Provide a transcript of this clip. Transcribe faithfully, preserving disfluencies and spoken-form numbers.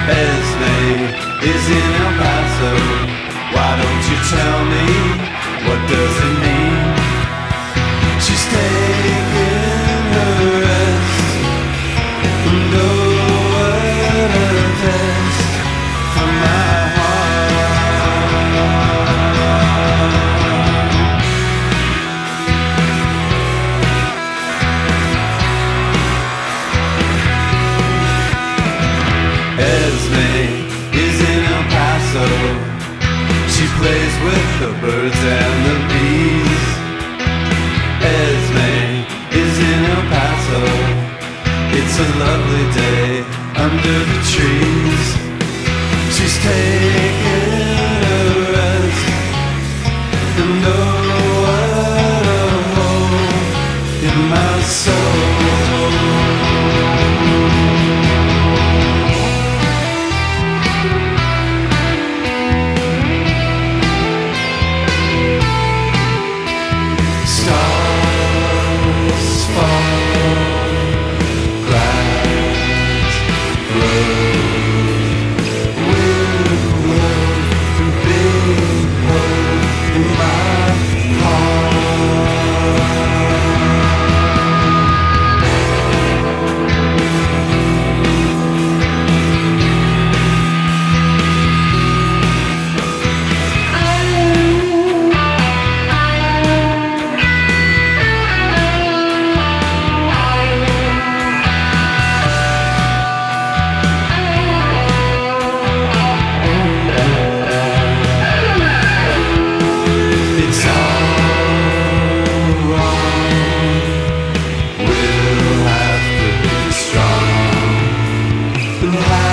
Esme is in El Paso. Why don't you tell me, what does it mean? She's taking her rest. No word test from my Esme is in El Paso. She plays with the birds and the bees. Esme is in El Paso. It's a lovely day under the trees. She's taking a rest and no home in my soul. We'll have to be strong. We'll have